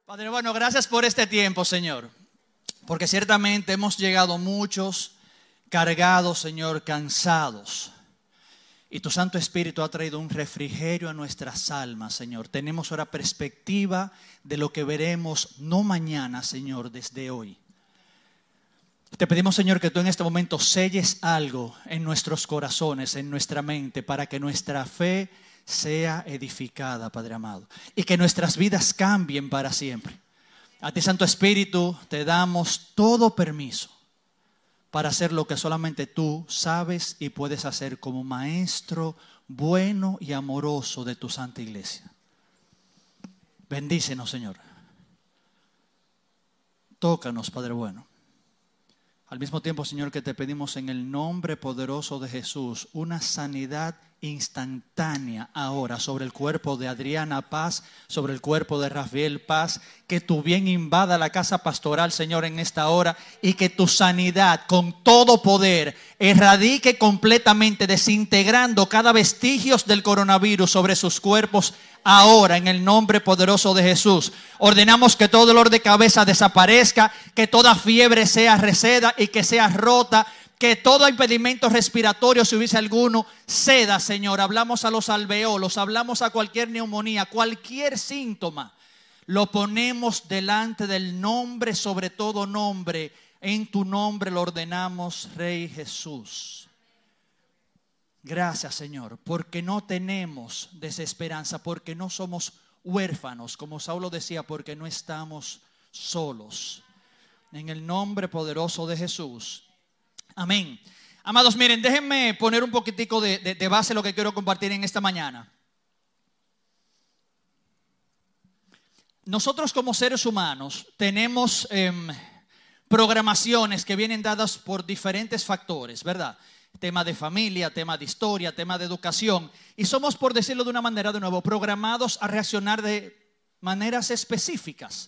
Padre, bueno, gracias por este tiempo, Señor, porque ciertamente hemos llegado muchos cargados, Señor, cansados. Y tu Santo Espíritu ha traído un refrigerio a nuestras almas, Señor. Tenemos ahora perspectiva de lo que veremos, no mañana, Señor, desde hoy. Te pedimos, Señor, que tú en este momento selles algo en nuestros corazones, en nuestra mente, para que nuestra fe sea edificada, Padre amado, y que nuestras vidas cambien para siempre. A ti, Santo Espíritu, te damos todo permiso para hacer lo que solamente tú sabes y puedes hacer como maestro bueno y amoroso de tu santa iglesia. Bendícenos, Señor. Tócanos, Padre bueno. Al mismo tiempo, Señor, que te pedimos en el nombre poderoso de Jesús una sanidad instantánea ahora sobre el cuerpo de Adriana Paz, sobre el cuerpo de Rafael Paz, que tu bien invada la casa pastoral, Señor, en esta hora, y que tu sanidad con todo poder erradique completamente, desintegrando cada vestigio del coronavirus sobre sus cuerpos ahora, en el nombre poderoso de Jesús. Ordenamos que todo dolor de cabeza desaparezca, que toda fiebre sea receda y que sea rota, que todo impedimento respiratorio, si hubiese alguno, ceda, Señor. Hablamos a los alveolos, hablamos a cualquier neumonía, cualquier síntoma. Lo ponemos delante del nombre, sobre todo nombre. En tu nombre lo ordenamos, Rey Jesús. Gracias, Señor, porque no tenemos desesperanza, porque no somos huérfanos, como Saulo decía, porque no estamos solos. En el nombre poderoso de Jesús. Amén. Amados, miren, déjenme poner un poquitico de base lo que quiero compartir en esta mañana. Nosotros como seres humanos tenemos programaciones que vienen dadas por diferentes factores, ¿verdad? Tema de familia, tema de historia, tema de educación. Y somos, por decirlo de una manera de nuevo, programados a reaccionar de maneras específicas.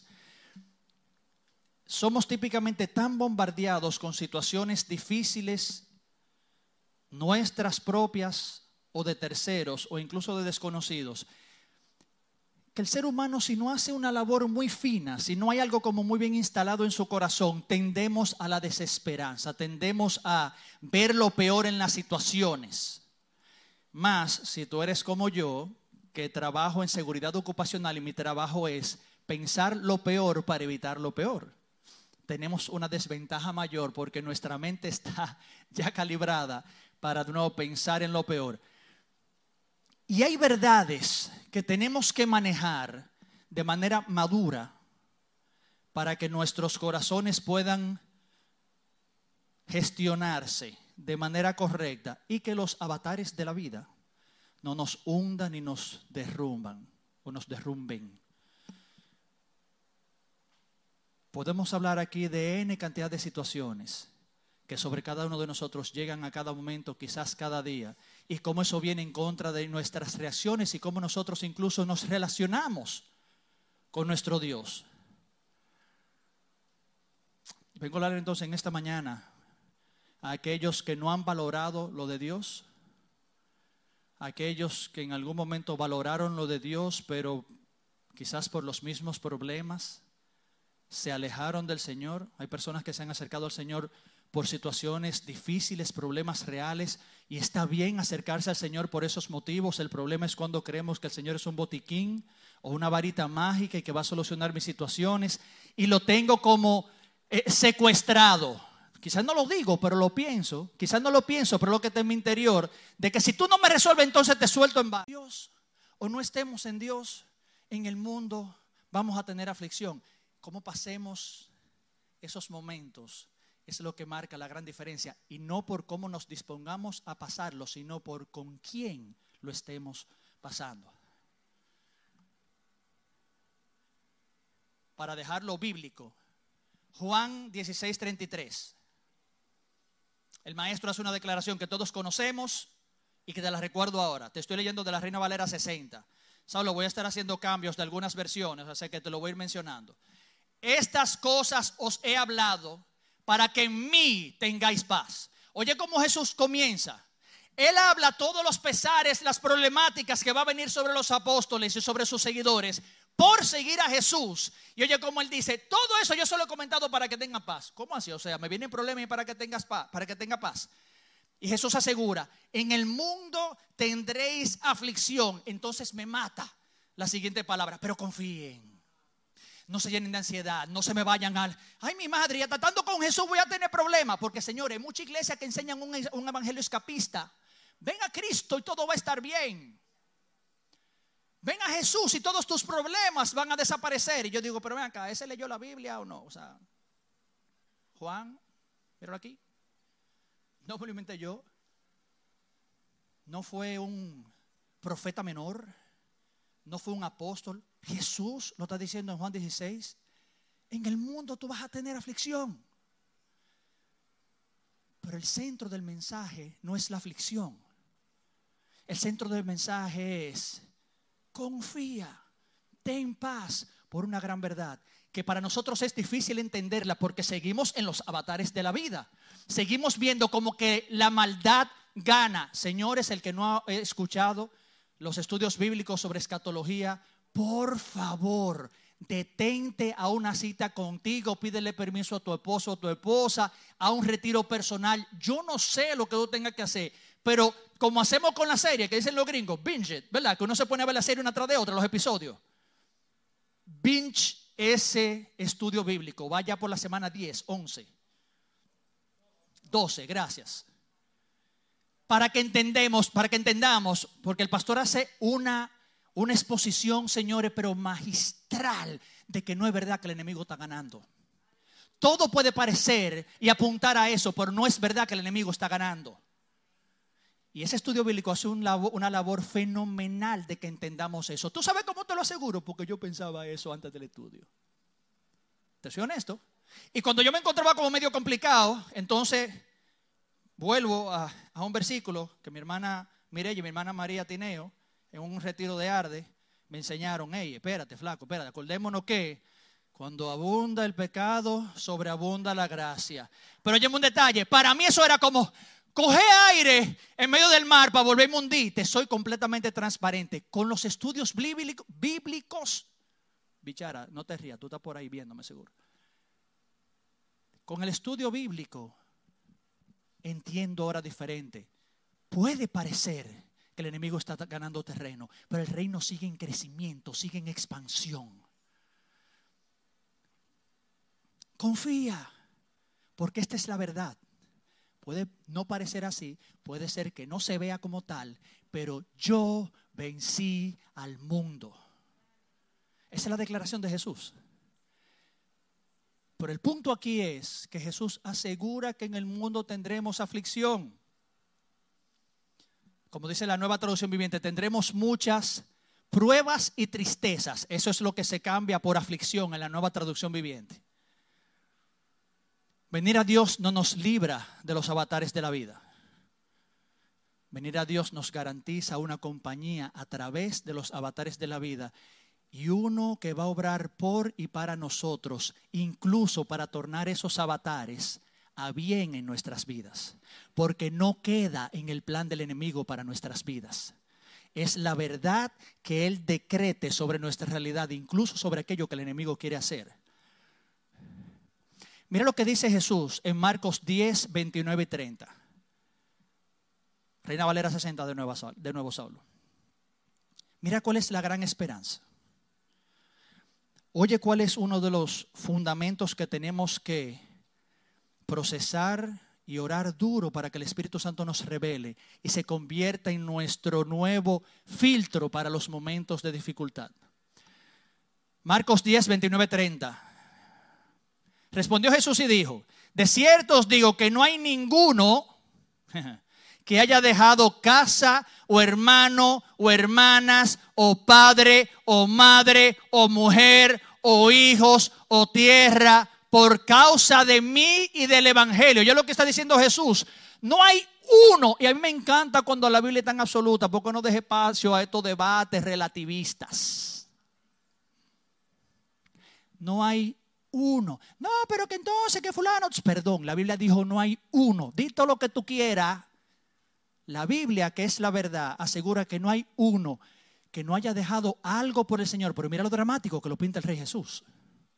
Somos típicamente tan bombardeados con situaciones difíciles, nuestras propias o de terceros o incluso de desconocidos, que el ser humano, si no hace una labor muy fina, si no hay algo como muy bien instalado en su corazón, tendemos a la desesperanza, tendemos a ver lo peor en las situaciones. Más si tú eres como yo, que trabajo en seguridad ocupacional y mi trabajo es pensar lo peor para evitar lo peor. Tenemos una desventaja mayor porque nuestra mente está ya calibrada para de nuevo pensar en lo peor. Y hay verdades que tenemos que manejar de manera madura para que nuestros corazones puedan gestionarse de manera correcta y que los avatares de la vida no nos hundan ni nos derrumben. Podemos hablar aquí de N cantidad de situaciones que sobre cada uno de nosotros llegan a cada momento, quizás cada día, y cómo eso viene en contra de nuestras reacciones y cómo nosotros incluso nos relacionamos con nuestro Dios. Vengo a hablar entonces en esta mañana a aquellos que no han valorado lo de Dios, a aquellos que en algún momento valoraron lo de Dios, pero quizás por los mismos problemas se alejaron del Señor. Hay personas que se han acercado al Señor por situaciones difíciles, problemas reales, y está bien acercarse al Señor por esos motivos. El problema es cuando creemos que el Señor es un botiquín o una varita mágica y que va a solucionar mis situaciones y lo tengo como secuestrado. Quizás no lo digo, pero lo pienso. Quizás no lo pienso, pero lo que está en mi interior, de que si tú no me resuelves, entonces te suelto en Dios o no estemos en Dios, en el mundo vamos a tener aflicción. Cómo pasemos esos momentos es lo que marca la gran diferencia, y no por cómo nos dispongamos a pasarlo, sino por con quién lo estemos pasando. Para dejarlo bíblico, Juan 16:33. El maestro hace una declaración que todos conocemos y que te la recuerdo ahora. Te estoy leyendo de la Reina Valera 60. Saulo, voy a estar haciendo cambios de algunas versiones, así que te lo voy a ir mencionando. Estas cosas os he hablado para que en mí tengáis paz. Oye cómo Jesús comienza. Él habla todos los pesares, las problemáticas que va a venir sobre los apóstoles y sobre sus seguidores por seguir a Jesús. Y oye como él dice, todo eso yo se lo he comentado para que tengan paz. ¿Cómo así? O sea, me vienen problemas y para que tengas paz, para que tenga paz. Y Jesús asegura, en el mundo tendréis aflicción. Entonces me mata la siguiente palabra, pero confíen. No se llenen de ansiedad, no se me vayan al, ay mi madre, ya tratando con Jesús voy a tener problemas. Porque señores, hay muchas iglesias que enseñan un evangelio escapista. Ven a Cristo y todo va a estar bien. Ven a Jesús y todos tus problemas van a desaparecer. Y yo digo, pero ven acá, ¿ese leyó la Biblia o no? O sea, Juan, míralo aquí. No me lo inventé yo. No fue un profeta menor. No fue un apóstol. Jesús lo está diciendo en Juan 16. En el mundo tú vas a tener aflicción. Pero el centro del mensaje no es la aflicción. El centro del mensaje es: confía, ten paz, por una gran verdad que para nosotros es difícil entenderla porque seguimos en los avatares de la vida. Seguimos viendo como que la maldad gana. Señores, el que no ha escuchado los estudios bíblicos sobre escatología, por favor, detente a una cita contigo, pídele permiso a tu esposo o a tu esposa, a un retiro personal. Yo no sé lo que tú tengas que hacer, pero como hacemos con la serie, que dicen los gringos, binge it, ¿verdad? Que uno se pone a ver la serie una tras de otra, los episodios. Binge ese estudio bíblico. Vaya por la semana 10, 11, 12, gracias. Para que entendamos, porque el pastor hace una exposición, señores, pero magistral, de que no es verdad que el enemigo está ganando. Todo puede parecer y apuntar a eso, pero no es verdad que el enemigo está ganando. Y ese estudio bíblico hace una labor fenomenal de que entendamos eso. ¿Tú sabes cómo te lo aseguro? Porque yo pensaba eso antes del estudio. Te soy honesto. Y cuando yo me encontraba como medio complicado, entonces vuelvo a un versículo que mi hermana Mireya y mi hermana María Tineo, en un retiro de Arde, me enseñaron. Hey, espérate, flaco, espérate, acordémonos que cuando abunda el pecado, sobreabunda la gracia. Pero óyeme un detalle, para mí eso era como coger aire en medio del mar para volverme a hundir. Te soy completamente transparente. Con los estudios bíblicos, bichara, no te rías, tú estás por ahí viéndome seguro. Con el estudio bíblico entiendo ahora diferente. Puede parecer que el enemigo está ganando terreno, pero el reino sigue en crecimiento, sigue en expansión. Confía, porque esta es la verdad. Puede no parecer así, puede ser que no se vea como tal, pero yo vencí al mundo. Esa es la declaración de Jesús. Pero el punto aquí es que Jesús asegura que en el mundo tendremos aflicción. Como dice la Nueva Traducción Viviente, tendremos muchas pruebas y tristezas. Eso es lo que se cambia por aflicción en la Nueva Traducción Viviente. Venir a Dios no nos libra de los avatares de la vida. Venir a Dios nos garantiza una compañía a través de los avatares de la vida. Y uno que va a obrar por y para nosotros, incluso para tornar esos avatares a bien en nuestras vidas. Porque no queda en el plan del enemigo para nuestras vidas. Es la verdad que Él decrete sobre nuestra realidad, incluso sobre aquello que el enemigo quiere hacer. Mira lo que dice Jesús en Marcos 10, 29 y 30. Reina Valera 60 de nuevo Saulo. Mira cuál es la gran esperanza. Oye, cuál es uno de los fundamentos que tenemos que procesar y orar duro para que el Espíritu Santo nos revele y se convierta en nuestro nuevo filtro para los momentos de dificultad. Marcos 10, 29, 30. Respondió Jesús y dijo: de cierto os digo que no hay ninguno que haya dejado casa o hermano o hermanas o padre o madre o mujer o hijos o tierra por causa de mí y del evangelio. Ya lo que está diciendo Jesús, no hay uno. Y a mí me encanta cuando la Biblia es tan absoluta, porque no deja espacio a estos debates relativistas. No hay uno. No, pero que entonces que fulano, perdón, la Biblia dijo no hay uno. Di todo lo que tú quieras. La Biblia, que es la verdad, asegura que no hay uno que no haya dejado algo por el Señor. Pero mira lo dramático que lo pinta el Rey Jesús.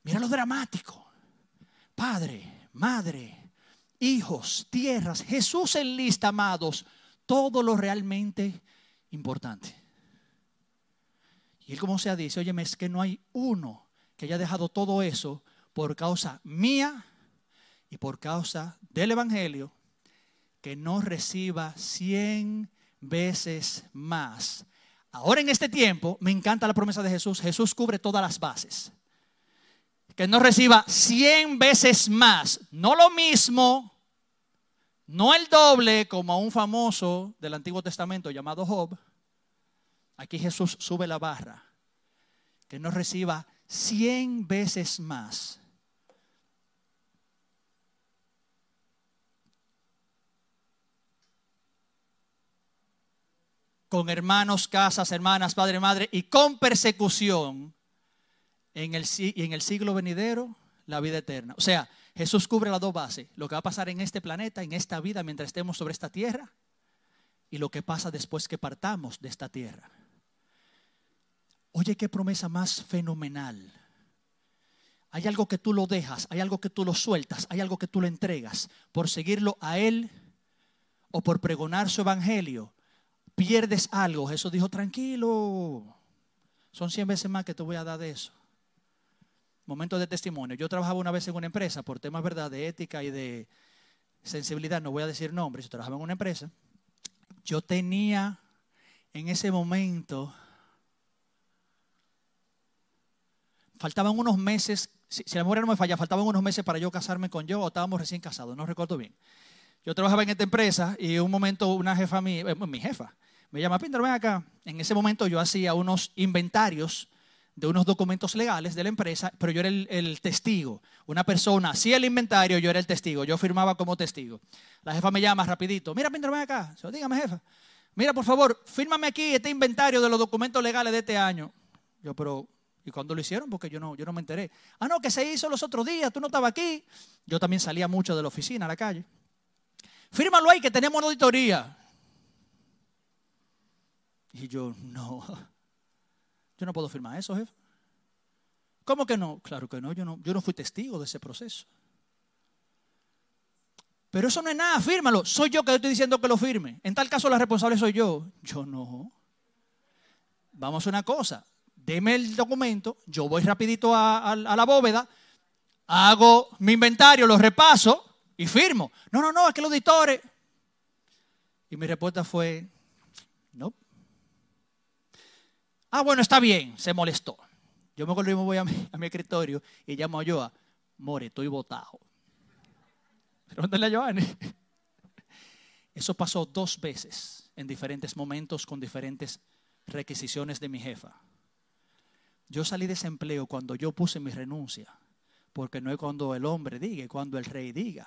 Mira lo dramático. Padre, madre, hijos, tierras. Jesús enlista, amados, todo lo realmente importante. Y él como sea dice, óyeme, es que no hay uno que haya dejado todo eso por causa mía y por causa del evangelio, que no reciba 100 veces más. Ahora en este tiempo me encanta la promesa de Jesús. Jesús cubre todas las bases. Que no reciba 100 veces más. No lo mismo, no el doble como a un famoso del Antiguo Testamento llamado Job. Aquí Jesús sube la barra. Que no reciba 100 veces más. Con hermanos, casas, hermanas, padre, madre y con persecución en el siglo venidero, la vida eterna. O sea, Jesús cubre las dos bases. Lo que va a pasar en este planeta, en esta vida, mientras estemos sobre esta tierra, y lo que pasa después que partamos de esta tierra. Oye, qué promesa más fenomenal. Hay algo que tú lo dejas, hay algo que tú lo sueltas, hay algo que tú lo entregas por seguirlo a Él o por pregonar su evangelio. Pierdes algo. Jesús dijo, tranquilo, son 100 veces más que te voy a dar de eso. Momento de testimonio. Yo trabajaba una vez en una empresa por temas, ¿verdad?, de ética y de sensibilidad. No voy a decir nombres. Yo trabajaba en una empresa. Yo tenía en ese momento, faltaban unos meses, si la memoria no me falla, faltaban unos meses para yo casarme con yo o estábamos recién casados, no recuerdo bien. Yo trabajaba en esta empresa y en un momento una jefa mía, mi jefa, me llama, Píndaro, ven acá. En ese momento yo hacía unos inventarios de unos documentos legales de la empresa, pero yo era el testigo. Una persona hacía el inventario, yo era el testigo. Yo firmaba como testigo. La jefa me llama rapidito. Mira, Píndaro, ven acá. Yo, dígame, jefa. Mira, por favor, fírmame aquí este inventario de los documentos legales de este año. Yo, pero, ¿y cuándo lo hicieron? Porque yo no me enteré. Ah, no, que se hizo los otros días, tú no estabas aquí. Yo también salía mucho de la oficina a la calle. Fírmalo ahí que tenemos una auditoría. Y yo, no puedo firmar eso, jefe. ¿Cómo que no? Claro que no, yo no fui testigo de ese proceso. Pero eso no es nada, fírmalo. Soy yo que le estoy diciendo que lo firme. En tal caso la responsable soy yo. Yo no. Vamos a hacer una cosa. Deme el documento, yo voy rapidito a la bóveda, hago mi inventario, lo repaso y firmo. No, es que los auditores. Y mi respuesta fue, no. Ah, bueno, está bien, se molestó. Yo me acuerdo y me voy a mi escritorio y llamo a Joa. More, estoy botado. Pregúntale a Joanny. Eso pasó 2 veces en diferentes momentos con diferentes requisiciones de mi jefa. Yo salí de ese empleo cuando yo puse mi renuncia, porque no es cuando el hombre diga, es cuando el rey diga.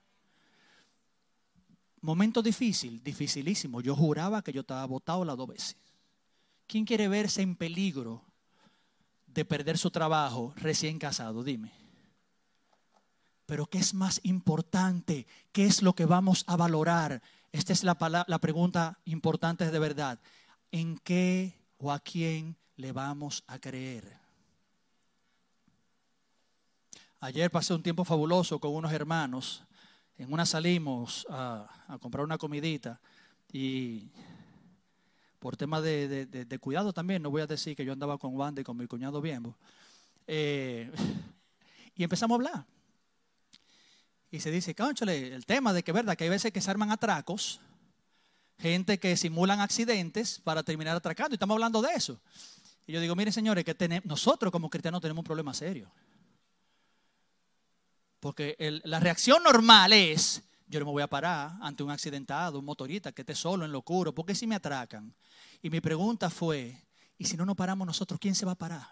Momento difícil, dificilísimo. Yo juraba que yo estaba botado las 2 veces. ¿Quién quiere verse en peligro de perder su trabajo recién casado? Dime. Pero ¿qué es más importante? ¿Qué es lo que vamos a valorar? Esta es la pregunta importante de verdad. ¿En qué o a quién le vamos a creer? Ayer pasé un tiempo fabuloso con unos hermanos. En una salimos a comprar una comidita y por tema de cuidado también, no voy a decir que yo andaba con Wanda y con mi cuñado Biembo. Y empezamos a hablar. Y se dice, cónchale, el tema de que verdad que hay veces que se arman atracos, gente que simulan accidentes para terminar atracando, y estamos hablando de eso. Y yo digo, miren señores, que nosotros como cristianos tenemos un problema serio. Porque la reacción normal es, yo no me voy a parar ante un accidentado, un motorista que esté solo en lo oscuro, porque si me atracan. Y mi pregunta fue, ¿y si no nos paramos nosotros, quién se va a parar?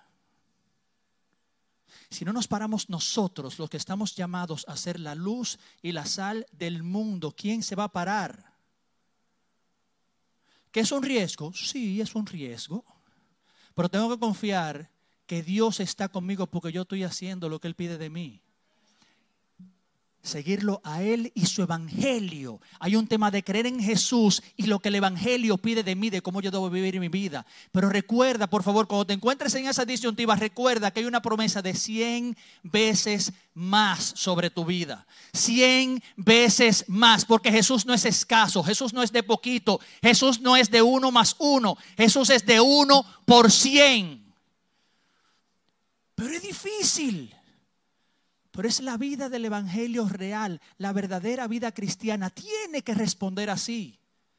Si no nos paramos nosotros, los que estamos llamados a ser la luz y la sal del mundo, ¿quién se va a parar? ¿Que es un riesgo? Sí, es un riesgo. Pero tengo que confiar que Dios está conmigo porque yo estoy haciendo lo que Él pide de mí. seguirlo a Él y su evangelio. Hay un tema de creer en Jesús y lo que el evangelio pide de mí, de cómo yo debo vivir mi vida. Pero recuerda, por favor, cuando te encuentres en esa disyuntiva, recuerda que hay una promesa de 100 veces más sobre tu vida. 100 veces más, porque Jesús no es escaso, Jesús no es de poquito, Jesús no es de 1 más 1, Jesús es de 1 por 100. Pero es difícil. Pero es la vida del evangelio real. La verdadera vida cristiana tiene que responder así.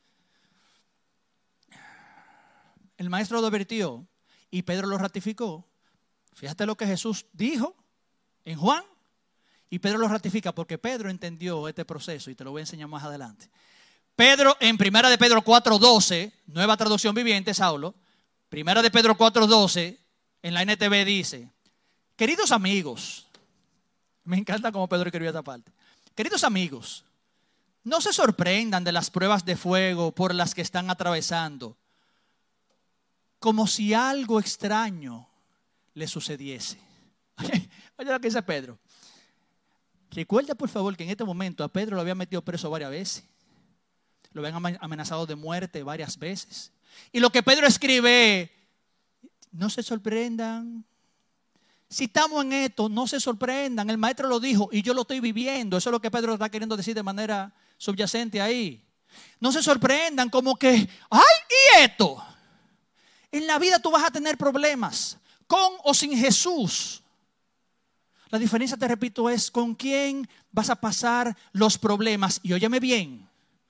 El maestro lo advirtió y Pedro lo ratificó. Fíjate lo que Jesús dijo en Juan. Y Pedro lo ratifica porque Pedro entendió este proceso y te lo voy a enseñar más adelante. Pedro, en 1 de Pedro 4:12, nueva traducción viviente, Saulo. 1 de Pedro 4:12, en la NTV dice: queridos amigos, me encanta cómo Pedro escribió esta parte. Queridos amigos, no se sorprendan de las pruebas de fuego por las que están atravesando, como si algo extraño le sucediese. Oye lo que dice Pedro. Recuerda por favor que en este momento a Pedro lo habían metido preso varias veces. Lo habían amenazado de muerte varias veces. Y lo que Pedro escribe es: no se sorprendan. Si estamos en esto, no se sorprendan. El maestro lo dijo y yo lo estoy viviendo. Eso es lo que Pedro está queriendo decir de manera subyacente ahí. No se sorprendan como que, ¡ay! ¿Y esto? En la vida tú vas a tener problemas, con o sin Jesús. La diferencia, te repito, es con quién vas a pasar los problemas. Y óyeme bien,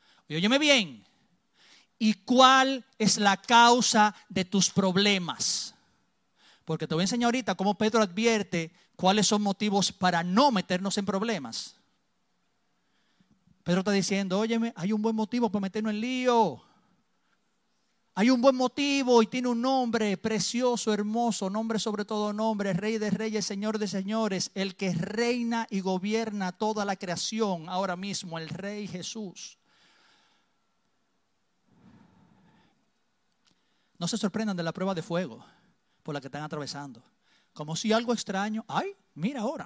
¿y cuál es la causa de tus problemas? Porque te voy a enseñar ahorita cómo Pedro advierte cuáles son motivos para no meternos en problemas. Pedro está diciendo: óyeme, hay un buen motivo para meternos en lío. Hay un buen motivo y tiene un nombre precioso, hermoso, nombre sobre todo nombre, Rey de reyes, Señor de señores, el que reina y gobierna toda la creación ahora mismo, el Rey Jesús. No se sorprendan de la prueba de fuego por la que están atravesando, como si algo extraño, ¡ay! Mira ahora.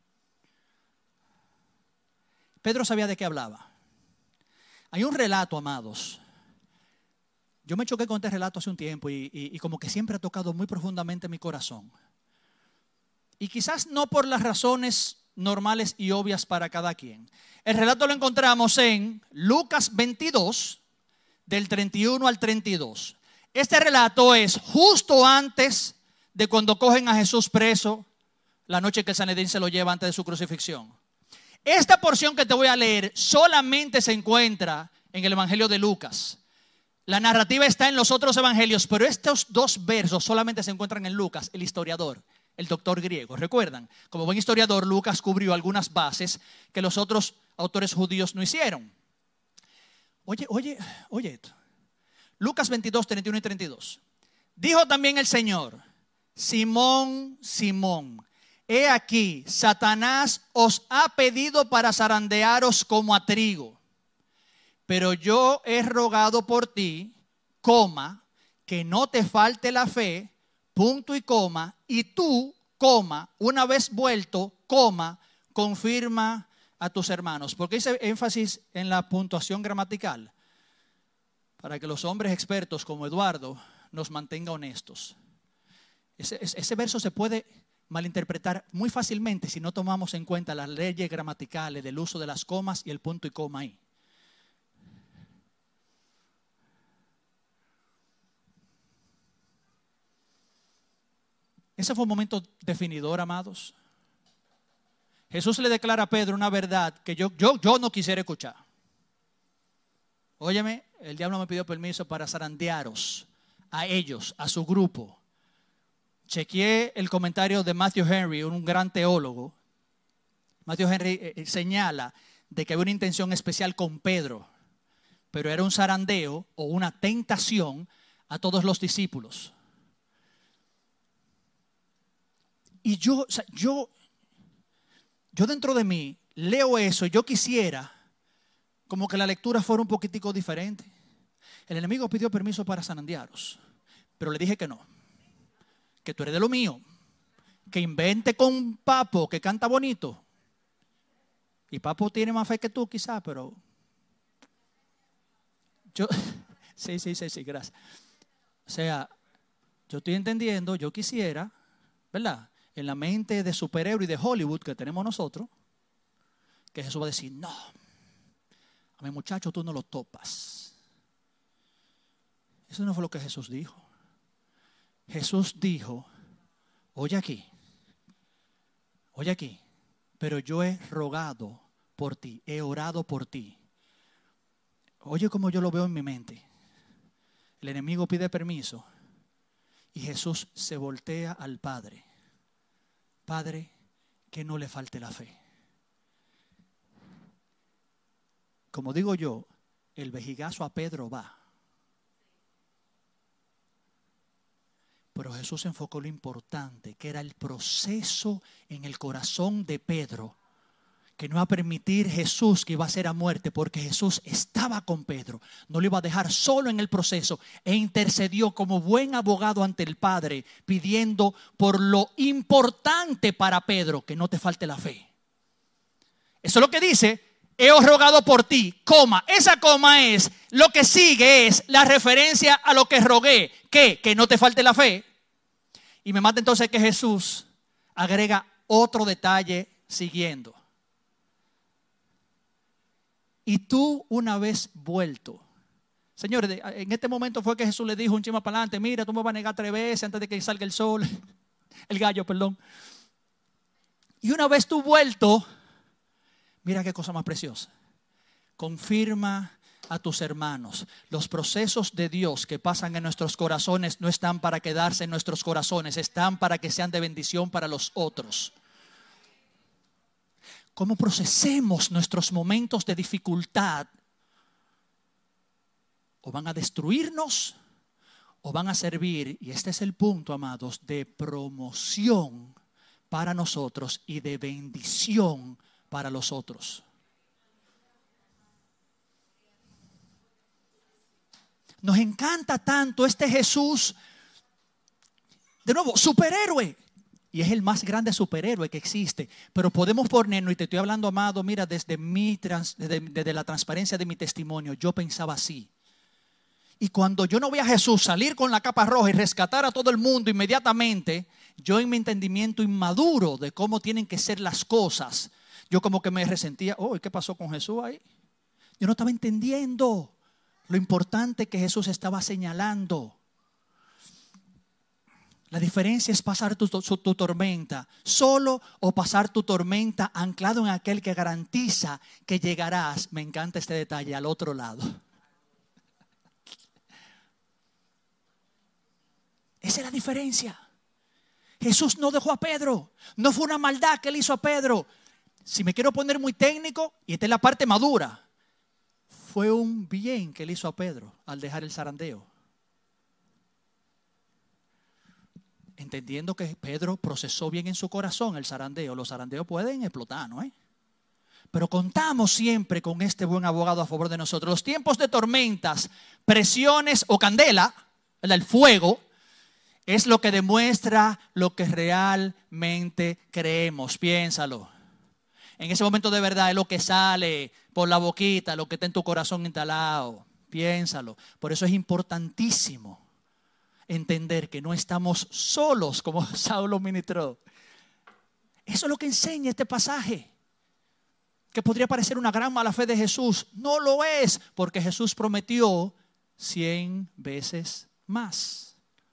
Pedro sabía de qué hablaba. Hay un relato, amados. Yo me choqué con este relato hace un tiempo y como que siempre ha tocado muy profundamente mi corazón. Y quizás no por las razones normales y obvias para cada quien. El relato lo encontramos en Lucas 22, del 31 al 32. Este relato es justo antes de cuando cogen a Jesús preso, la noche que el Sanedrín se lo lleva antes de su crucifixión. Esta porción que te voy a leer solamente se encuentra en el Evangelio de Lucas. La narrativa está en los otros evangelios, pero estos 2 versos solamente se encuentran en Lucas, el historiador, el doctor griego. ¿Recuerdan? Como buen historiador, Lucas cubrió algunas bases que los otros autores judíos no hicieron. Oye esto. Lucas 22, 31 y 32. Dijo también el Señor: Simón, Simón, he aquí, Satanás os ha pedido para zarandearos como a trigo. Pero yo he rogado por ti, coma, que no te falte la fe, punto y coma, y tú, coma, una vez vuelto, coma, confirma a tus hermanos. Porque hice énfasis en la puntuación gramatical, para que los hombres expertos como Eduardo nos mantengan honestos. Ese verso se puede malinterpretar muy fácilmente si no tomamos en cuenta las leyes gramaticales del uso de las comas y el punto y coma ahí. Ese fue un momento definidor, amados. Jesús le declara a Pedro una verdad que yo no quisiera escuchar. Óyeme, el diablo me pidió permiso para zarandearos a ellos, a su grupo. Chequeé el comentario de Matthew Henry, un gran teólogo. Matthew Henry señala de que había una intención especial con Pedro, pero era un zarandeo o una tentación a todos los discípulos. Y yo dentro de mí leo eso y yo quisiera como que la lectura fuera un poquitico diferente. El enemigo pidió permiso para zarandearos, pero le dije que no, que tú eres de lo mío, que invente con Papo, que canta bonito. Y Papo tiene más fe que tú quizás, pero yo, sí, gracias. O sea, yo estoy entendiendo, yo quisiera, ¿verdad? En la mente de superhéroe y de Hollywood que tenemos nosotros, que Jesús va a decir, no, a mi muchacho tú no lo topas. Eso no fue lo que Jesús dijo. Jesús dijo, oye aquí, pero yo he rogado por ti, he orado por ti. Oye como yo lo veo en mi mente. El enemigo pide permiso y Jesús se voltea al Padre. Padre, que no le falte la fe. Como digo yo, el vejigazo a Pedro va. Pero Jesús enfocó lo importante, que era el proceso en el corazón de Pedro, que no iba a permitir Jesús que iba a ser a muerte, porque Jesús estaba con Pedro, no lo iba a dejar solo en el proceso, e intercedió como buen abogado ante el Padre, pidiendo por lo importante para Pedro, que no te falte la fe. Eso es lo que dice, he rogado por ti, coma. Esa coma es, lo que sigue es la referencia a lo que rogué, que no te falte la fe. Y me mata entonces que Jesús agrega otro detalle siguiendo. Y tú una vez vuelto. Señores, en este momento fue que Jesús le dijo un chima para adelante, mira, tú me vas a negar 3 veces antes de que salga el sol. El gallo, perdón. Y una vez tú vuelto, mira qué cosa más preciosa. Confirma a tus hermanos. Los procesos de Dios que pasan en nuestros corazones no están para quedarse en nuestros corazones, están para que sean de bendición para los otros. Cómo procesemos nuestros momentos de dificultad, o van a destruirnos o van a servir, y este es el punto, amados, de promoción para nosotros y de bendición para los otros. Nos encanta tanto este Jesús, de nuevo, superhéroe. Y es el más grande superhéroe que existe. Pero podemos ponernos, y te estoy hablando, amado, mira, desde la transparencia de mi testimonio, yo pensaba así. Y cuando yo no vi a Jesús salir con la capa roja y rescatar a todo el mundo inmediatamente, yo en mi entendimiento inmaduro de cómo tienen que ser las cosas, yo como que me resentía, oh, ¿qué pasó con Jesús ahí? Yo no estaba entendiendo lo importante que Jesús estaba señalando. La diferencia es pasar tu tormenta solo o pasar tu tormenta anclado en aquel que garantiza que llegarás, me encanta este detalle, al otro lado. Esa es la diferencia. Jesús no dejó a Pedro, no fue una maldad que él hizo a Pedro. Si me quiero poner muy técnico, y esta es la parte madura, fue un bien que él hizo a Pedro al dejar el zarandeo. Entendiendo que Pedro procesó bien en su corazón el zarandeo. Los zarandeos pueden explotar, ¿no? Pero contamos siempre con este buen abogado a favor de nosotros. Los tiempos de tormentas, presiones o candela, el fuego, es lo que demuestra lo que realmente creemos. Piénsalo. En ese momento de verdad es lo que sale por la boquita, lo que está en tu corazón instalado. Piénsalo. Por eso es importantísimo entender que no estamos solos, como Saulo ministró. Eso es lo que enseña este pasaje. Que podría parecer una gran mala fe de Jesús. No lo es, porque Jesús prometió 100 veces más.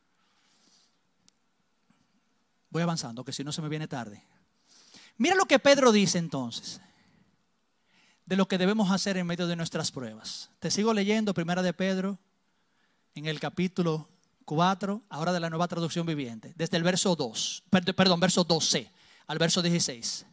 Voy avanzando, que si no se me viene tarde. Mira lo que Pedro dice entonces de lo que debemos hacer en medio de nuestras pruebas. Te sigo leyendo, Primera de Pedro, en el capítulo 4, ahora de la Nueva Traducción Viviente, desde el verso 12 al verso 16.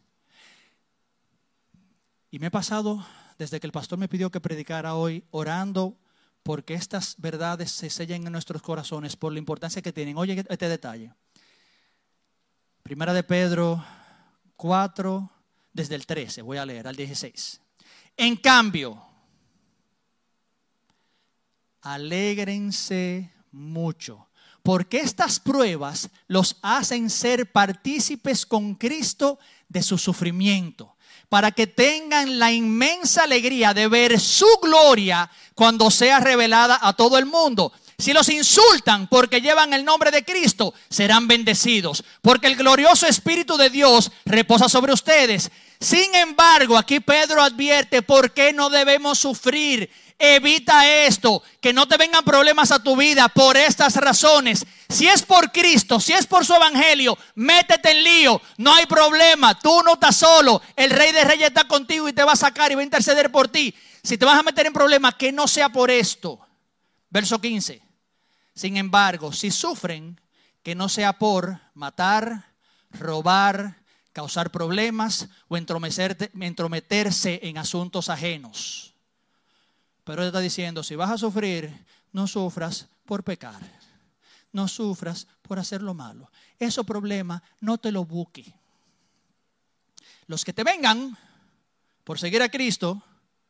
Y me he pasado, desde que el pastor me pidió que predicara hoy, orando porque estas verdades se sellen en nuestros corazones por la importancia que tienen. Oye este detalle. Primera de Pedro 4, desde el 13, voy a leer al 16. En cambio, alégrense mucho, porque estas pruebas los hacen ser partícipes con Cristo de su sufrimiento, para que tengan la inmensa alegría de ver su gloria cuando sea revelada a todo el mundo. Si los insultan porque llevan el nombre de Cristo, serán bendecidos, porque el glorioso Espíritu de Dios reposa sobre ustedes. Sin embargo, aquí Pedro advierte por qué no debemos sufrir. Evita esto, que no te vengan problemas a tu vida por estas razones. Si es por Cristo, si es por su evangelio, métete en lío, no hay problema. Tú no estás solo, el Rey de Reyes está contigo y te va a sacar y va a interceder por ti. Si te vas a meter en problemas, que no sea por esto. Verso 15. Sin embargo, si sufren, que no sea por matar, robar, causar problemas o entrometerse en asuntos ajenos. Pero él está diciendo, si vas a sufrir, no sufras por pecar. No sufras por hacer lo malo. Esos problemas no te lo busques. Los que te vengan por seguir a Cristo,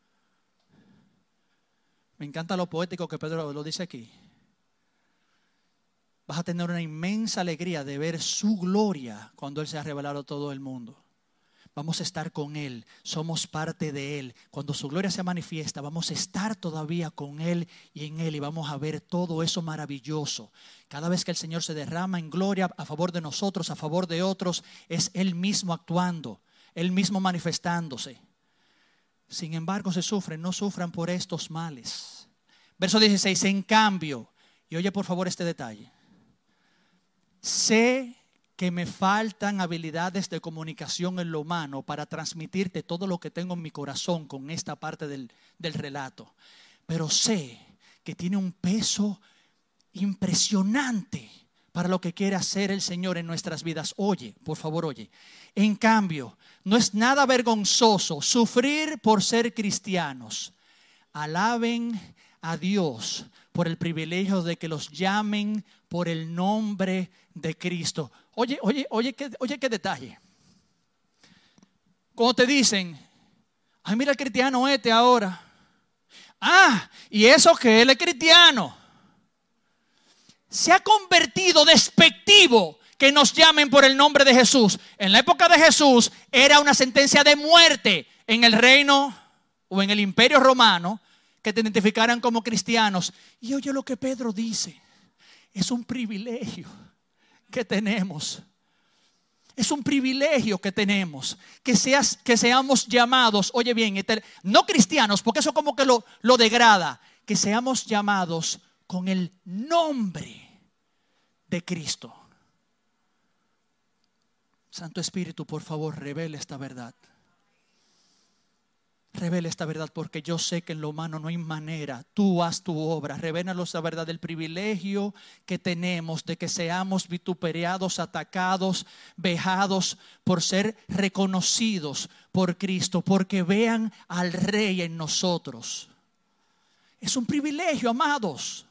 me encanta lo poético que Pedro lo dice aquí. Vas a tener una inmensa alegría de ver su gloria cuando Él se ha revelado a todo el mundo. Vamos a estar con Él, somos parte de Él. Cuando su gloria se manifiesta, vamos a estar todavía con Él y en Él y vamos a ver todo eso maravilloso. Cada vez que el Señor se derrama en gloria a favor de nosotros, a favor de otros, es Él mismo actuando, Él mismo manifestándose. Sin embargo, se sufren, no sufran por estos males. Verso 16, en cambio, y oye por favor este detalle. Sé que me faltan habilidades de comunicación en lo humano para transmitirte todo lo que tengo en mi corazón con esta parte del relato. Pero sé que tiene un peso impresionante para lo que quiere hacer el Señor en nuestras vidas. Oye, por favor, oye. En cambio, no es nada vergonzoso sufrir por ser cristianos. Alaben a Dios por el privilegio de que los llamen por el nombre de Cristo. Oye, qué detalle. Cuando te dicen, ay, mira el cristiano ahora. Ah, y eso que él es cristiano. Se ha convertido despectivo que nos llamen por el nombre de Jesús. En la época de Jesús era una sentencia de muerte en el reino o en el imperio romano que te identificaran como cristianos. Y oye lo que Pedro dice. Es un privilegio que tenemos. Es un privilegio que tenemos. Que seamos llamados, oye bien, no cristianos, porque eso como que lo degrada. Que seamos llamados con el nombre de Cristo. Santo Espíritu, por favor, revela esta verdad. Revela esta verdad, porque yo sé que en lo humano no hay manera. Tú haz tu obra. Revélanos la verdad del privilegio que tenemos de que seamos vituperados, atacados, vejados por ser reconocidos por Cristo, porque vean al Rey en nosotros. Es un privilegio, amados.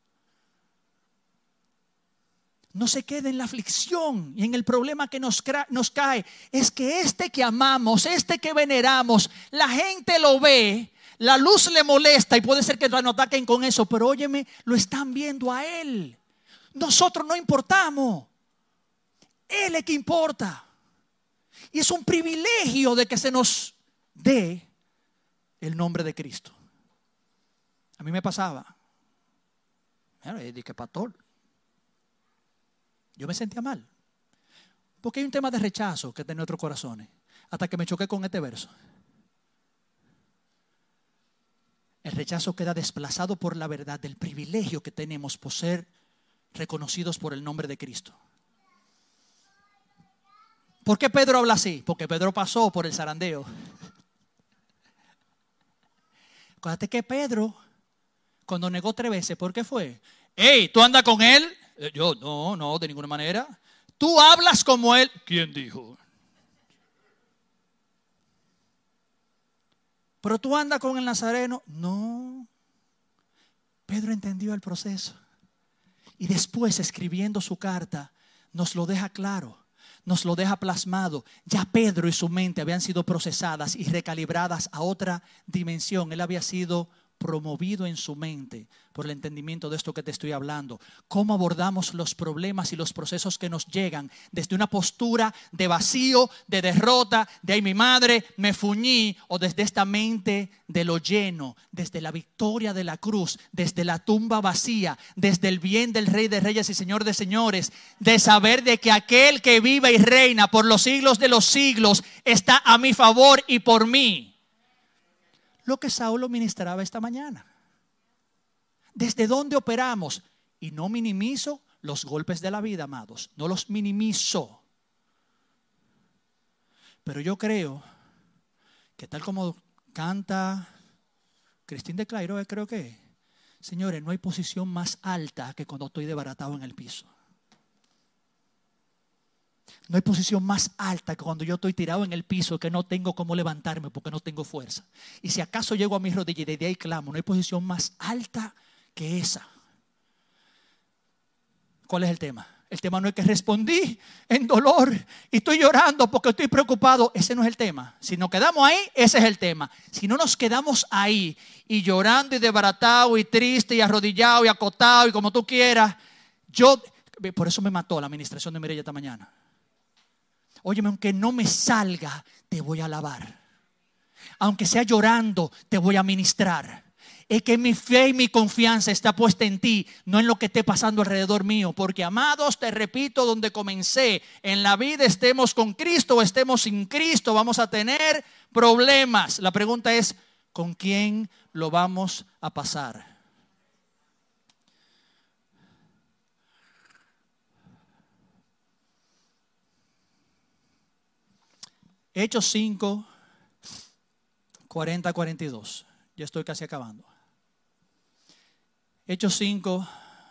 No se quede en la aflicción y en el problema que nos cae. Es que este que amamos, este que veneramos, la gente lo ve, la luz le molesta y puede ser que nos ataquen con eso. Pero óyeme, lo están viendo a Él. Nosotros no importamos. Él es que importa. Y es un privilegio de que se nos dé el nombre de Cristo. A mí me pasaba. Dije, pastor. Yo me sentía mal. Porque hay un tema de rechazo que tiene nuestros corazones. Hasta que me choqué con este verso. El rechazo queda desplazado por la verdad del privilegio que tenemos por ser reconocidos por el nombre de Cristo. ¿Por qué Pedro habla así? Porque Pedro pasó por el zarandeo. Acuérdate que Pedro, cuando negó 3 veces, ¿por qué fue? Hey, ¿tú andas con él? Yo, no, de ninguna manera. Tú hablas como él. ¿Quién dijo? Pero tú andas con el Nazareno. No. Pedro entendió el proceso. Y después, escribiendo su carta, nos lo deja claro. Nos lo deja plasmado. Ya Pedro y su mente habían sido procesadas y recalibradas a otra dimensión. Él había sido promovido en su mente por el entendimiento de esto que te estoy hablando. Cómo abordamos los problemas y los procesos que nos llegan desde una postura de vacío, de derrota, de ay mi madre, me fuñí, o desde esta mente de lo lleno, desde la victoria de la cruz, desde la tumba vacía, desde el bien del Rey de Reyes y Señor de Señores, de saber de que aquel que vive y reina por los siglos de los siglos está a mi favor y por mí. Lo que Saulo ministraba esta mañana. ¿Desde dónde operamos? Y no minimizo los golpes de la vida, amados. No los minimizo. Pero yo creo que tal como canta Cristín de Clairo, creo que, señores, no hay posición más alta que cuando estoy desbaratado en el piso. No hay posición más alta que cuando yo estoy tirado en el piso, que no tengo cómo levantarme porque no tengo fuerza. Y si acaso llego a mis rodillas y desde ahí clamo, no hay posición más alta que esa. ¿Cuál es el tema? El tema no es que respondí en dolor y estoy llorando porque estoy preocupado. Ese no es el tema. Si nos quedamos ahí, ese es el tema. Si no nos quedamos ahí y llorando y desbaratado y triste y arrodillado y acotado y como tú quieras, por eso me mató la administración de Mireya esta mañana. Óyeme, aunque no me salga, te voy a alabar. Aunque sea llorando, te voy a ministrar. Es que mi fe y mi confianza está puesta en ti, no en lo que esté pasando alrededor mío. Porque, amados, te repito, donde comencé, en la vida estemos con Cristo o estemos sin Cristo, vamos a tener problemas. La pregunta es, ¿con quién lo vamos a pasar? Hechos 5, 40-42. Ya estoy casi acabando. Hechos 5,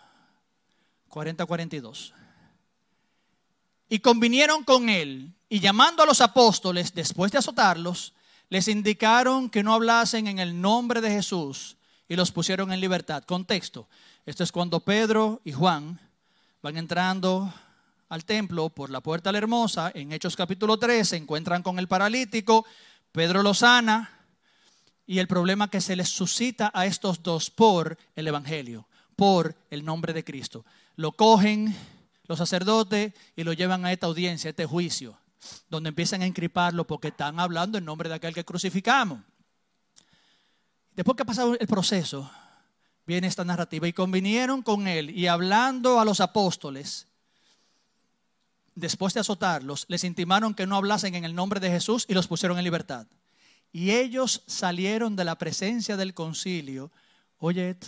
40-42. Y convinieron con él, y llamando a los apóstoles, después de azotarlos, les indicaron que no hablasen en el nombre de Jesús, y los pusieron en libertad. Contexto: esto es cuando Pedro y Juan van entrando al templo por la puerta de la Hermosa. En Hechos capítulo 3 se encuentran con el paralítico. Pedro lo sana. Y el problema que se les suscita a estos dos por el evangelio, por el nombre de Cristo. Lo cogen los sacerdotes y lo llevan a esta audiencia, a este juicio, donde empiezan a encriparlo porque están hablando en nombre de aquel que crucificamos. Después que ha pasado el proceso, viene esta narrativa. Y convinieron con él, y hablando a los apóstoles, después de azotarlos, les intimaron que no hablasen en el nombre de Jesús y los pusieron en libertad. Y ellos salieron de la presencia del concilio. Oye esto.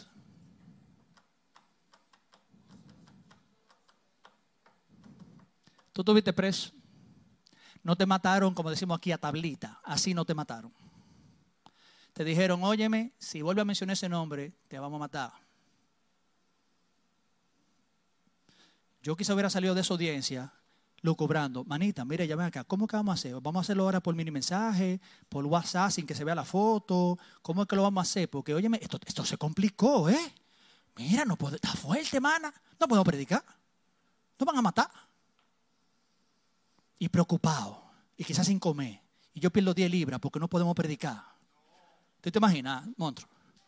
Tú estuviste preso. No te mataron, como decimos aquí, a tablita. Así no te mataron. Te dijeron, óyeme, si vuelve a mencionar ese nombre, te vamos a matar. Yo quizá hubiera salido de esa audiencia lucubrando. Manita, mire, ya ven acá, ¿cómo que vamos a hacer? ¿Vamos a hacerlo ahora por mini mensaje, por WhatsApp sin que se vea la foto? ¿Cómo es que lo vamos a hacer? Porque, óyeme, esto se complicó, ¿eh? Mira, no puedo, está fuerte, hermana. No podemos predicar. Nos van a matar. Y preocupado. Y quizás sin comer. Y yo pierdo 10 libras porque no podemos predicar. ¿Tú te imaginas, monstruo?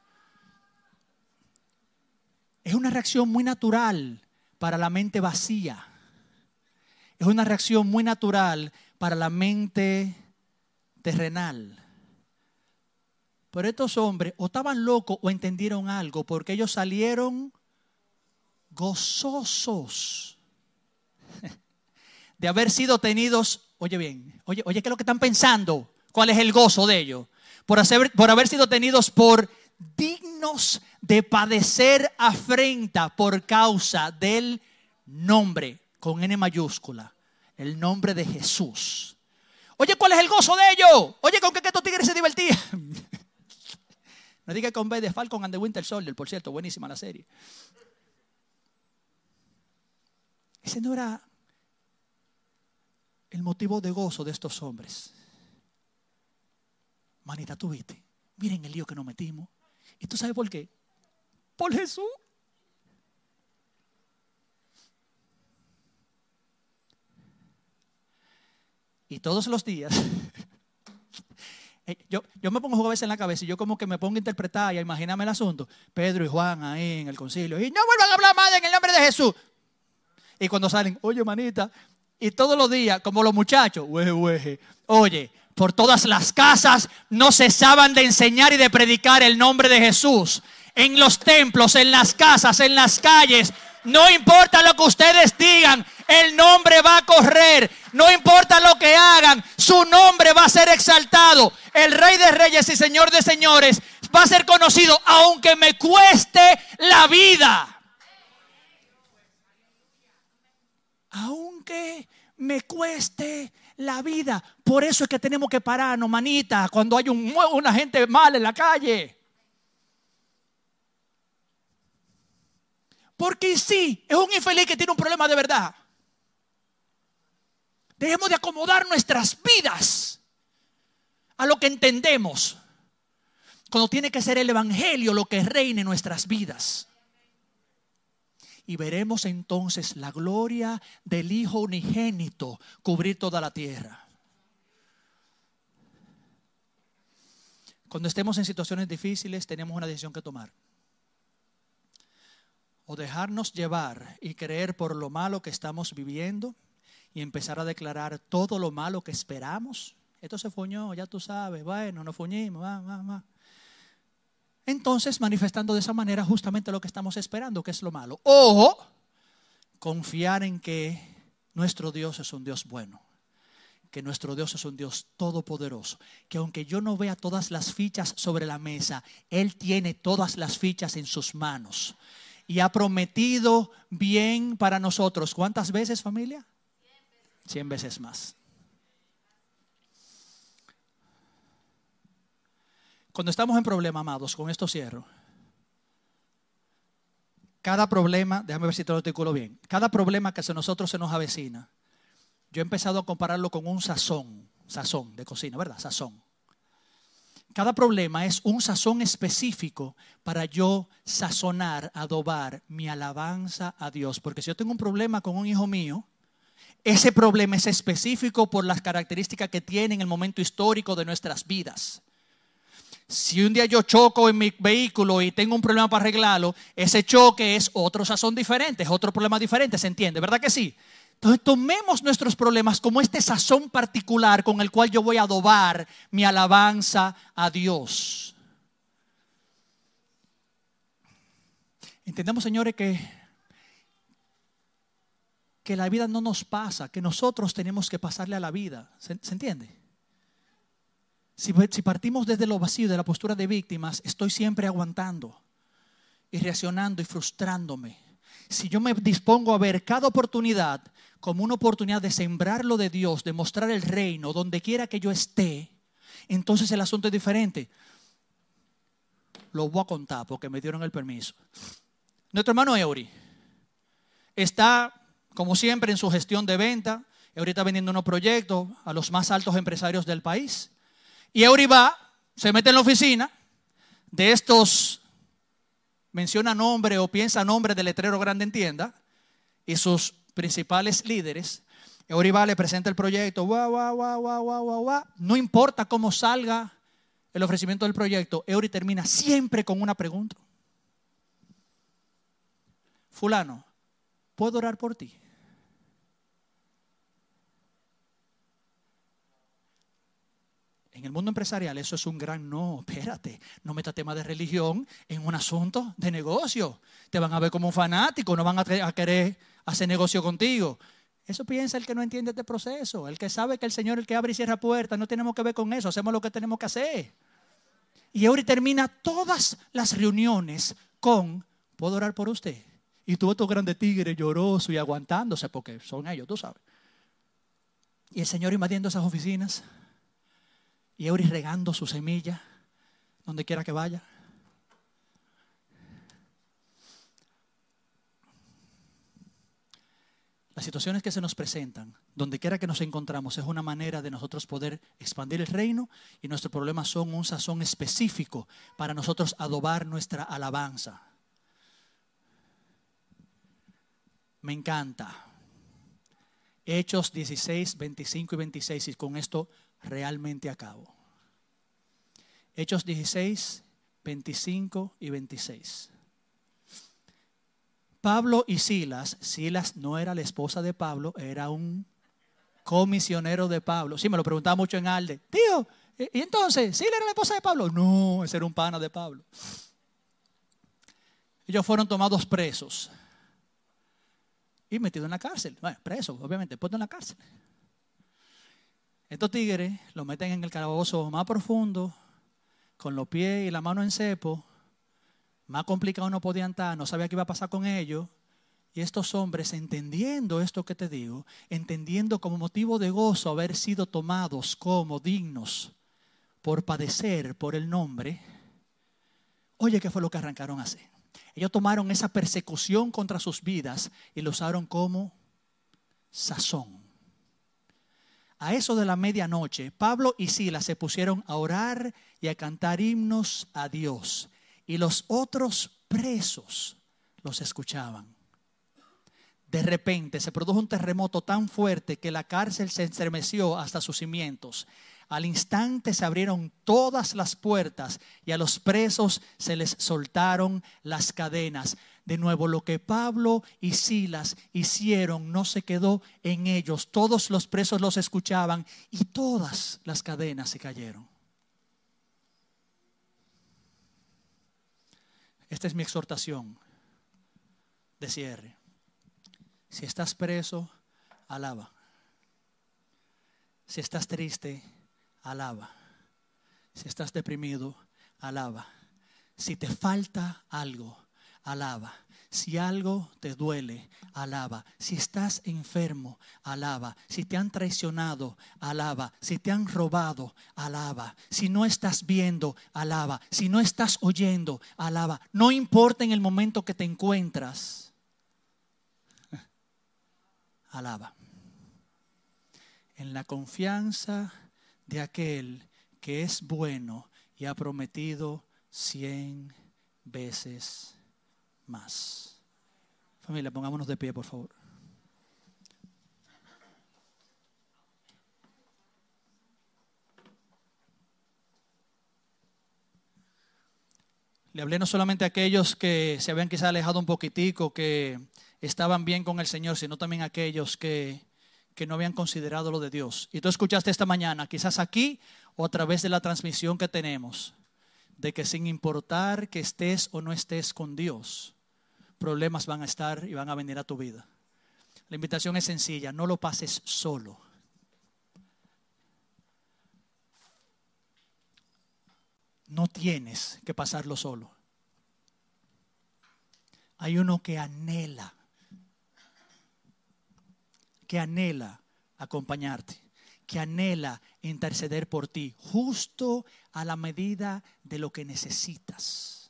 Es una reacción muy natural para la mente vacía. Es una reacción muy natural para la mente terrenal. Pero estos hombres o estaban locos o entendieron algo, porque ellos salieron gozosos de haber sido tenidos. Oye bien, oye, ¿qué es lo que están pensando? ¿Cuál es el gozo de ellos? Por haber sido tenidos por dignos de padecer afrenta por causa del nombre, con N mayúscula, el nombre de Jesús. Oye, ¿cuál es el gozo de ellos? Oye, ¿con qué estos tigres se divertían? No diga con B de Falcon and the Winter Soldier, por cierto, buenísima la serie. Ese no era el motivo de gozo de estos hombres. Manita, tú viste, miren el lío que nos metimos. ¿Y tú sabes por qué? Por Jesús. Y todos los días Yo me pongo a veces en la cabeza y yo como que me pongo a interpretar y a imaginarme el asunto. Pedro y Juan ahí en el concilio. Y no vuelvan a hablar más en el nombre de Jesús. Y cuando salen, oye, manita. Y todos los días, como los muchachos, oye, por todas las casas no cesaban de enseñar y de predicar el nombre de Jesús. En los templos, en las casas, en las calles. No importa lo que ustedes digan, el nombre va a correr. No importa lo que hagan, su nombre va a ser exaltado. El Rey de Reyes y Señor de Señores va a ser conocido aunque me cueste la vida. Aunque me cueste la vida. Por eso es que tenemos que pararnos, manita, cuando hay una gente mala en la calle. Porque sí, es un infeliz que tiene un problema de verdad. Dejemos de acomodar nuestras vidas a lo que entendemos, cuando tiene que ser el evangelio lo que reine en nuestras vidas. Y veremos entonces la gloria del Hijo unigénito cubrir toda la tierra. Cuando estemos en situaciones difíciles, tenemos una decisión que tomar. O dejarnos llevar y creer por lo malo que estamos viviendo y empezar a declarar todo lo malo que esperamos. Esto se fuñó, ya tú sabes, bueno, nos fuñimos, va. Entonces, manifestando de esa manera justamente lo que estamos esperando, que es lo malo. O confiar en que nuestro Dios es un Dios bueno, que nuestro Dios es un Dios todopoderoso, que aunque yo no vea todas las fichas sobre la mesa, Él tiene todas las fichas en sus manos. Y ha prometido bien para nosotros. ¿Cuántas veces, familia? 100 veces más. Cuando estamos en problema, amados, con esto cierro. Cada problema, déjame ver si te lo articulo bien. Cada problema que a nosotros se nos avecina, yo he empezado a compararlo con un sazón de cocina, ¿verdad? Sazón. Cada problema es un sazón específico para yo sazonar, adobar mi alabanza a Dios. Porque si yo tengo un problema con un hijo mío, ese problema es específico por las características que tiene en el momento histórico de nuestras vidas. Si un día yo choco en mi vehículo y tengo un problema para arreglarlo, ese choque es otro sazón diferente, es otro problema diferente, ¿se entiende? ¿Verdad que sí? Entonces tomemos nuestros problemas como este sazón particular con el cual yo voy a adobar mi alabanza a Dios. Entendemos, señores, que la vida no nos pasa, que nosotros tenemos que pasarle a la vida. ¿Se entiende? Si partimos desde lo vacío, de la postura de víctimas, estoy siempre aguantando y reaccionando y frustrándome. Si yo me dispongo a ver cada oportunidad como una oportunidad de sembrar lo de Dios, de mostrar el reino donde quiera que yo esté, entonces el asunto es diferente. Lo voy a contar porque me dieron el permiso. Nuestro hermano Eury está, como siempre, en su gestión de venta. Eury está vendiendo unos proyectos a los más altos empresarios del país. Y Eury va, se mete en la oficina de estos, menciona nombre o piensa nombre de letrero grande en tienda, y sus principales líderes. Eury va, le presenta el proyecto, no importa cómo salga el ofrecimiento del proyecto, Eury termina siempre con una pregunta. Fulano, ¿puedo orar por ti? En el mundo empresarial eso es un gran no. Espérate, no metas tema de religión en un asunto de negocio. Te van a ver como un fanático, no van a querer hacer negocio contigo. Eso piensa el que no entiende este proceso. El que sabe que el Señor es el que abre y cierra puertas. No tenemos que ver con eso, hacemos lo que tenemos que hacer. Y Eury termina todas las reuniones con: ¿puedo orar por usted? Y tuvo estos grandes tigres llorosos y aguantándose, porque son ellos, tú sabes. Y el Señor invadiendo esas oficinas. Y Eury regando su semilla donde quiera que vaya. Las situaciones que se nos presentan, donde quiera que nos encontramos, es una manera de nosotros poder expandir el reino, y nuestros problemas son un sazón específico para nosotros adobar nuestra alabanza. Me encanta. Hechos 16, 25 y 26, y con esto realmente acabo. Hechos 16, 25 y 26. Pablo y Silas no era la esposa de Pablo, era un comisionero de Pablo. Sí, me lo preguntaba mucho en Alde. Tío, ¿y entonces Silas era la esposa de Pablo? No, ese era un pana de Pablo. Ellos fueron tomados presos y metidos en la cárcel. Bueno, presos, obviamente, puestos en la cárcel. Estos tigres los meten en el calabozo más profundo, con los pies y la mano en cepo. Más complicado no podían estar, no sabía qué iba a pasar con ellos. Y estos hombres, entendiendo esto que te digo, entendiendo como motivo de gozo haber sido tomados como dignos por padecer por el nombre, oye, ¿qué fue lo que arrancaron a hacer? Ellos tomaron esa persecución contra sus vidas y lo usaron como sazón. A eso de la medianoche, Pablo y Silas se pusieron a orar y a cantar himnos a Dios. Y los otros presos los escuchaban. De repente se produjo un terremoto tan fuerte que la cárcel se estremeció hasta sus cimientos. Al instante se abrieron todas las puertas y a los presos se les soltaron las cadenas. De nuevo, lo que Pablo y Silas hicieron no se quedó en ellos. Todos los presos los escuchaban y todas las cadenas se cayeron. Esta es mi exhortación de cierre. Si estás preso, alaba. Si estás triste, alaba. Si estás deprimido, alaba. Si te falta algo, alaba. Si algo te duele, alaba. Si estás enfermo, alaba. Si te han traicionado, alaba. Si te han robado, alaba. Si no estás viendo, alaba. Si no estás oyendo, alaba. No importa en el momento que te encuentras, alaba. En la confianza de aquel que es bueno y ha prometido 100 veces más. Familia, pongámonos de pie, por favor. Le hablé no solamente a aquellos que se habían quizás alejado un poquitico, que estaban bien con el Señor, sino también a aquellos que no habían considerado lo de Dios. Y tú escuchaste esta mañana, quizás aquí o a través de la transmisión que tenemos, de que sin importar que estés o no estés con Dios, problemas van a estar y van a venir a tu vida. La invitación es sencilla, no lo pases solo. No tienes que pasarlo solo. Hay uno que anhela acompañarte, que anhela interceder por ti, justo a la medida de lo que necesitas.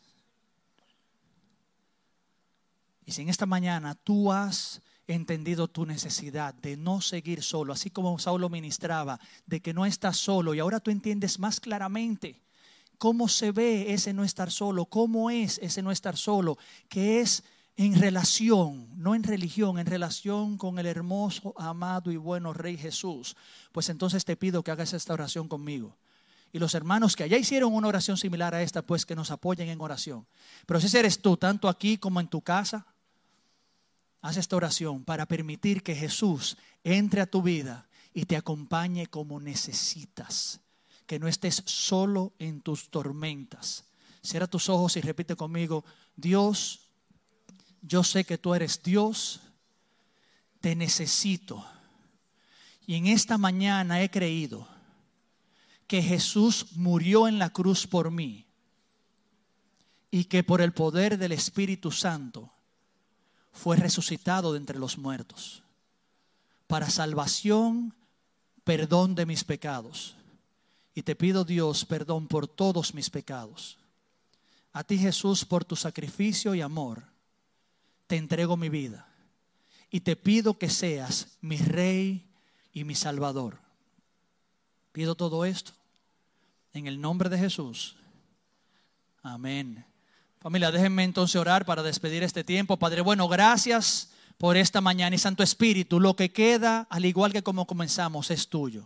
Y si en esta mañana tú has entendido tu necesidad de no seguir solo, así como Saulo ministraba, de que no estás solo, y ahora tú entiendes más claramente cómo se ve ese no estar solo, cómo es ese no estar solo, que es en relación, no en religión, en relación con el hermoso, amado y bueno Rey Jesús. Pues entonces te pido que hagas esta oración conmigo. Y los hermanos que allá hicieron una oración similar a esta, pues que nos apoyen en oración. Pero si eres tú, tanto aquí como en tu casa, haz esta oración para permitir que Jesús entre a tu vida y te acompañe como necesitas. Que no estés solo en tus tormentas. Cierra tus ojos y repite conmigo: Dios, yo sé que tú eres Dios, te necesito. Y en esta mañana he creído que Jesús murió en la cruz por mí y que por el poder del Espíritu Santo fue resucitado de entre los muertos para salvación, perdón de mis pecados. Y te pido, Dios, perdón por todos mis pecados. A ti, Jesús, por tu sacrificio y amor, te entrego mi vida. Y te pido que seas mi Rey y mi Salvador. Pido todo esto en el nombre de Jesús. Amén. Familia, déjenme entonces orar para despedir este tiempo. Padre bueno, gracias por esta mañana. Y Santo Espíritu, lo que queda, al igual que como comenzamos, es tuyo.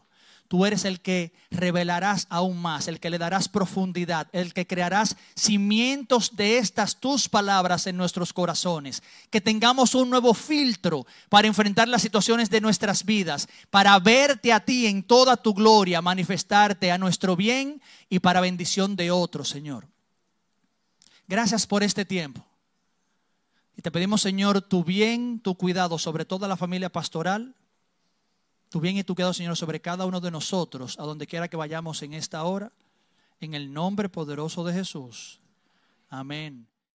tú eres el que revelarás aún más, el que le darás profundidad, el que crearás cimientos de estas tus palabras en nuestros corazones. Que tengamos un nuevo filtro para enfrentar las situaciones de nuestras vidas, para verte a ti en toda tu gloria, manifestarte a nuestro bien y para bendición de otros, Señor. Gracias por este tiempo. Y te pedimos, Señor, tu bien, tu cuidado sobre toda la familia pastoral. Tu bien y tu cuidado, Señor, sobre cada uno de nosotros, a donde quiera que vayamos en esta hora. En el nombre poderoso de Jesús. Amén.